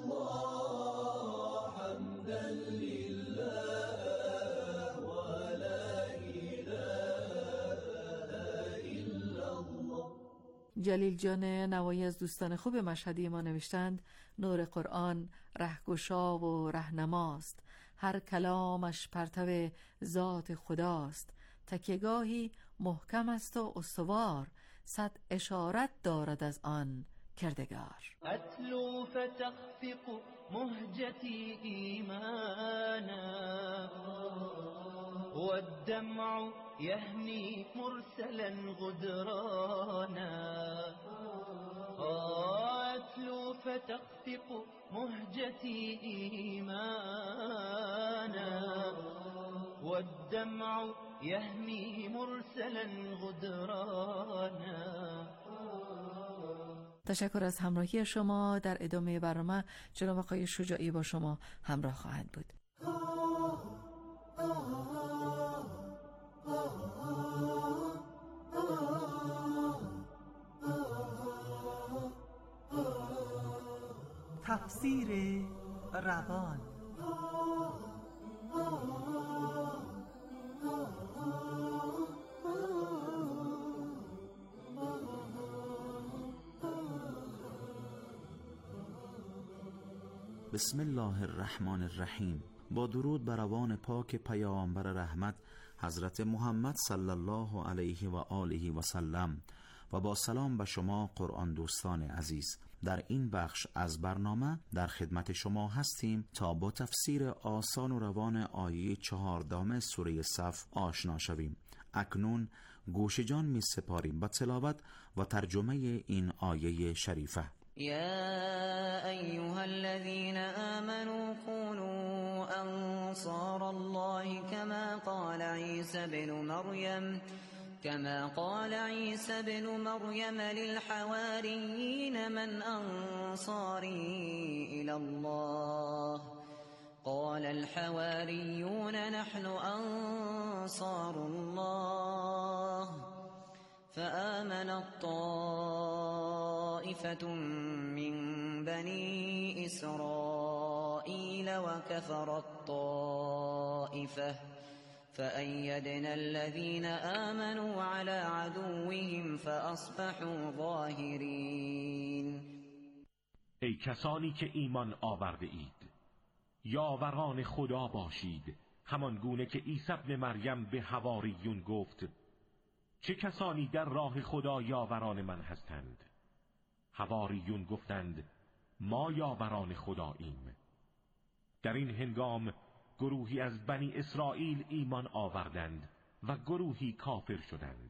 الله حمدا لله و لا اله الا الله. جلیل جان نوایی از دوستان خوب مشهدی ما نوشتند نور قرآن رهگشا و رهنماست، هر کلامش پرتو ذات خداست، تکیهگاهی محکم است و استوار، صد اشارت دارد از آن کردگار. أتلو فتخفق مهجتي إيمانا والدمع يهمي مرسلا غدرانا. أتلو فتخفق مهجتي إيمانا والدمع يهمي مرسلا غدرانا. تشکر از همراهی شما. در ادامه برنامه جناب آقای شجاعی با شما همراه خواهند بود. تفسیر روان. بسم الله الرحمن الرحیم. با درود بر روان پاک پیامبر رحمت حضرت محمد صلی الله علیه و آله و سلم و با سلام به شما قرآن دوستان عزیز. در این بخش از برنامه در خدمت شما هستیم تا با تفسیر آسان و روان آیه 14 سوره صف آشنا شویم. اکنون گوش جان می سپاریم به تلاوت و ترجمه این آیه شریفه. يا أيها الذين آمنوا كونوا أنصار الله كما قال عيسى بن مريم للحواريين من أنصاري إلى الله قال الحواريون نحن أنصار الله فآمنت طائفة من بني إسرائيل وكفرت طائفة فأيدنا الذين آمنوا على عدوهم فأصبحوا ظاهرين. ای کسانی که ایمان آورده اید، یاوران خدا باشید، همان گونه که عیسی ابن مریم به حواریون گفت چه کسانی در راه خدا یاوران من هستند؟ حواریون گفتند ما یاوران خداییم. در این هنگام گروهی از بنی اسرائیل ایمان آوردند و گروهی کافر شدند.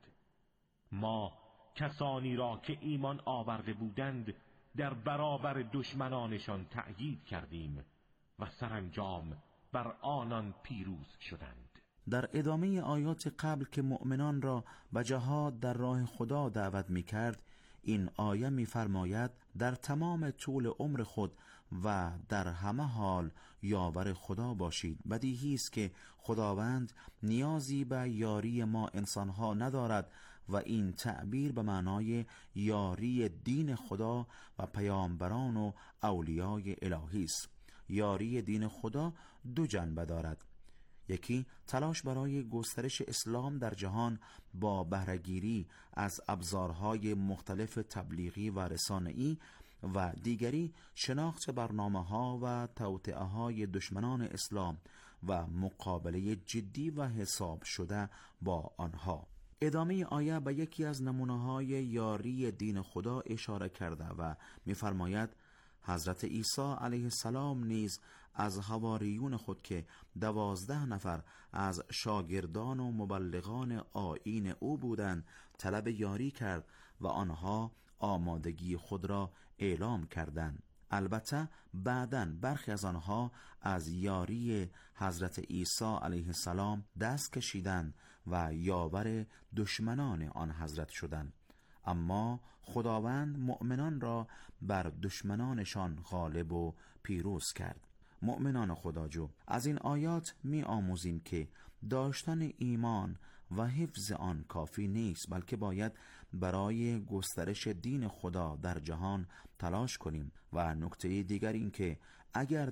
ما کسانی را که ایمان آورده بودند در برابر دشمنانشان تأیید کردیم و سرانجام بر آنان پیروز شدند. در ادامه آیات قبل که مؤمنان را به جهاد در راه خدا دعوت می کرد، این آیه می فرماید در تمام طول عمر خود و در همه حال یاور خدا باشید. بدیهی است که خداوند نیازی به یاری ما انسانها ندارد و این تعبیر به معنای یاری دین خدا و پیامبران و اولیای الهی است. یاری دین خدا دو جنبه دارد. یکی تلاش برای گسترش اسلام در جهان با بهره‌گیری از ابزارهای مختلف تبلیغی و رسانه‌ای و دیگری شناخت برنامه‌ها و توطئه‌های دشمنان اسلام و مقابله جدی و حساب شده با آنها. ادامه آیه به یکی از نمونه‌های یاری دین خدا اشاره کرده و می‌فرماید حضرت عیسی علیه السلام نیز از حواریون خود که 12 نفر از شاگردان و مبلغان آیین او بودند طلب یاری کرد و آنها آمادگی خود را اعلام کردند. البته بعداً برخی از آنها از یاری حضرت عیسی علیه السلام دست کشیدند و یاور دشمنان آن حضرت شدند. اما خداوند مؤمنان را بر دشمنانشان غالب و پیروز کرد. مؤمنان خداجو، از این آیات می آموزیم که داشتن ایمان و حفظ آن کافی نیست، بلکه باید برای گسترش دین خدا در جهان تلاش کنیم. و نکته دیگر این که اگر